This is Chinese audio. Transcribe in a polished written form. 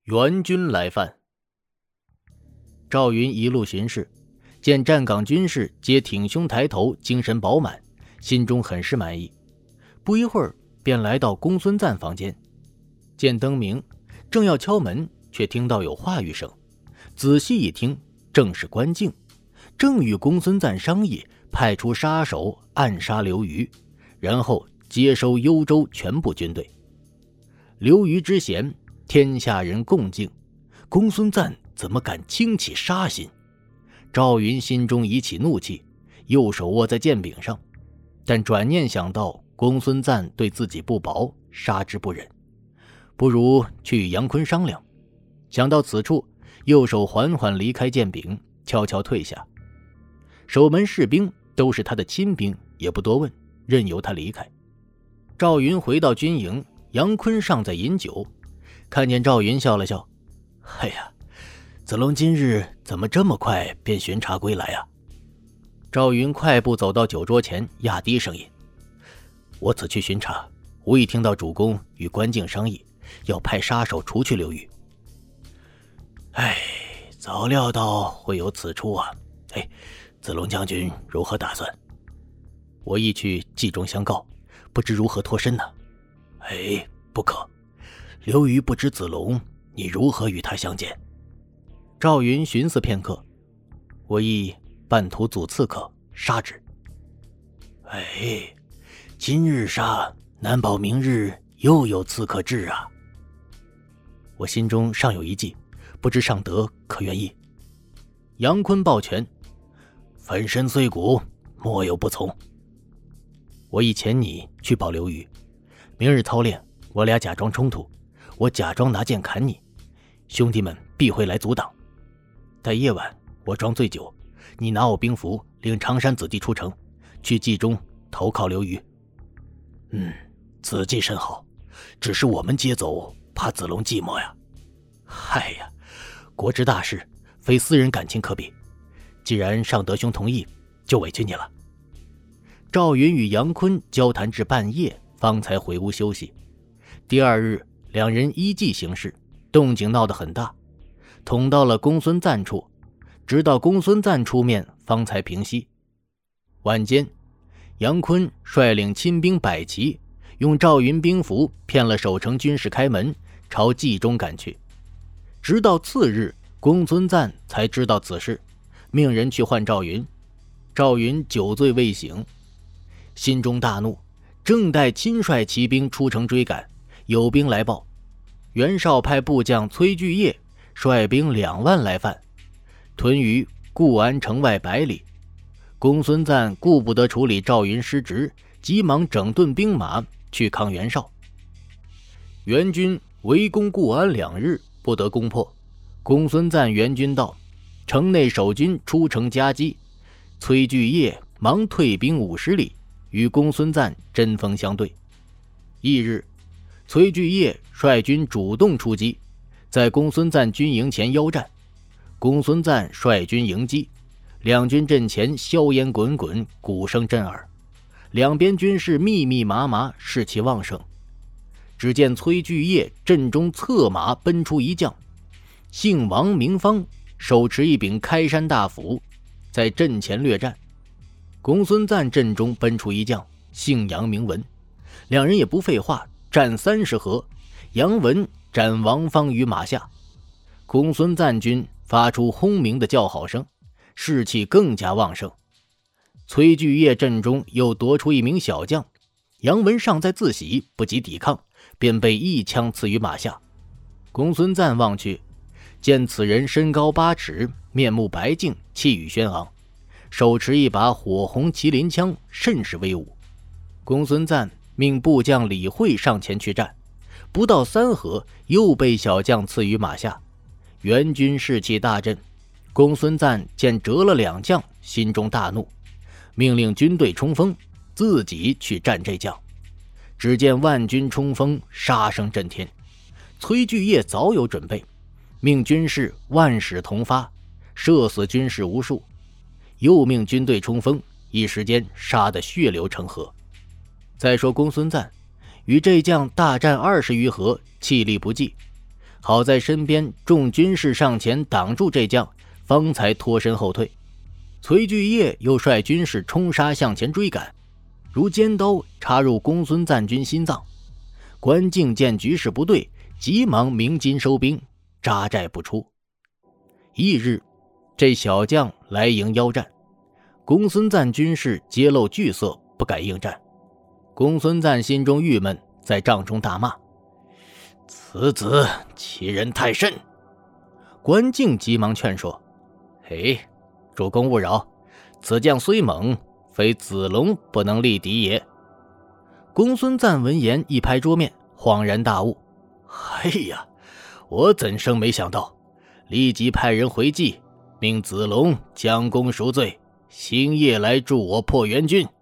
援军来犯。赵云一路巡视，见站岗军士皆挺胸抬头，精神饱满，心中很是满意。不一会儿便来到公孙瓒房间，见灯明，正要敲门，却听到有话语声。仔细一听，正是关靖，正与公孙瓒商议派出杀手暗杀刘虞，然后接收幽州全部军队。刘虞之嫌，天下人共敬，公孙瓒怎么敢轻起杀心？赵云心中已起怒气，右手握在剑柄上，但转念想到公孙瓒对自己不薄，杀之不忍，不如去与杨坤商量。想到此处，右手缓缓离开剑柄，悄悄退下。守门士兵都是他的亲兵，也不多问，任由他离开。赵云回到军营，杨坤尚在饮酒，看见赵云笑了笑：“哎呀，子龙今日怎么这么快便巡查归来啊？”赵云快步走到酒桌前，压低声音：“我此去巡查，无意听到主公与关靖商议，要派杀手除去刘虞。哎，早料到会有此出啊！哎，子龙将军如何打算？我亦去冀中相告，不知如何脱身呢？哎，不可！刘虞不知子龙，你如何与他相见？”赵云寻思片刻：“我亦半途阻刺客，杀之。”哎，今日杀，难保明日又有刺客至啊！我心中尚有一计，不知尚德可愿意？杨坤抱拳：“粉身碎骨，莫有不从。我已遣你去保刘虞，明日操练，我俩假装冲突，我假装拿剑砍你，兄弟们必会来阻挡。待夜晚，我装醉酒，你拿我兵符，领常山子弟出城，去冀中投靠刘虞。此计甚好，只是我们接走，怕子龙寂寞呀。嗨呀，国之大事，非私人感情可比。既然尚德兄同意，就委屈你了。”赵云与杨坤交谈至半夜，方才回屋休息。第二日，两人依计行事，动静闹得很大，捅到了公孙瓒处，直到公孙瓒出面，方才平息。晚间，杨坤率领亲兵100骑，用赵云兵符骗了守城军士开门，朝冀中赶去。直到次日，公孙瓒才知道此事，命人去唤赵云。赵云酒醉未醒，心中大怒，正待亲率骑兵出城追赶，有兵来报，袁绍派部将崔巨业率兵2万来犯，屯于固安城外100里。公孙瓒顾不得处理赵云失职，急忙整顿兵马去抗袁绍。袁军围攻固安2日，不得攻破。公孙瓒援军到，城内守军出城夹击，崔巨业忙退兵50里，与公孙瓒针锋相对。翌日，崔巨业率军主动出击，在公孙瓒军营前腰战。公孙瓒率军迎击，两军阵前硝烟滚滚，鼓声震耳，两边军士密密麻麻，士气旺盛。只见崔巨业阵中策马奔出一将，姓王名方，手持一柄开山大斧，在阵前略战。公孙瓒阵中奔出一将，姓杨名文，两人也不废话，战30合，杨文斩王方于马下。公孙瓒军发出轰鸣的叫好声，士气更加旺盛。崔巨业阵中又夺出一名小将，杨文尚在自喜，不及抵抗，便被一枪刺于马下。公孙瓒望去，见此人身高8尺，面目白净，气宇轩昂，手持一把火红麒麟枪，甚是威武。公孙瓒命部将李慧上前去战，不到3合，又被小将刺于马下。援军士气大振，公孙瓒见折了2将，心中大怒，命令军队冲锋，自己去战这将。只见万军冲锋，杀声震天。崔巨业早有准备，命军士万矢同发，射死军士无数，又命军队冲锋，一时间杀得血流成河。再说公孙瓒与这将大战20余合，气力不济， 好在身边众军士上前挡住这将，方才脱身后退。崔巨业又率军士冲杀向前追赶，如尖刀插入公孙瓒军心脏。关敬见局势不对，急忙鸣金收兵，扎寨不出。翌日，这小将来迎邀战，公孙瓒军士揭露惧色，不敢应战。公孙瓒心中郁闷，在帐中大骂：此子欺人太甚！关敬急忙劝说：嘿，主公勿扰，此将虽猛，非子龙不能力敌也。公孙瓒闻言一拍桌面，恍然大悟：哎呀，我怎生没想到！立即派人回计，命子龙将功赎罪，星夜来助我破援军。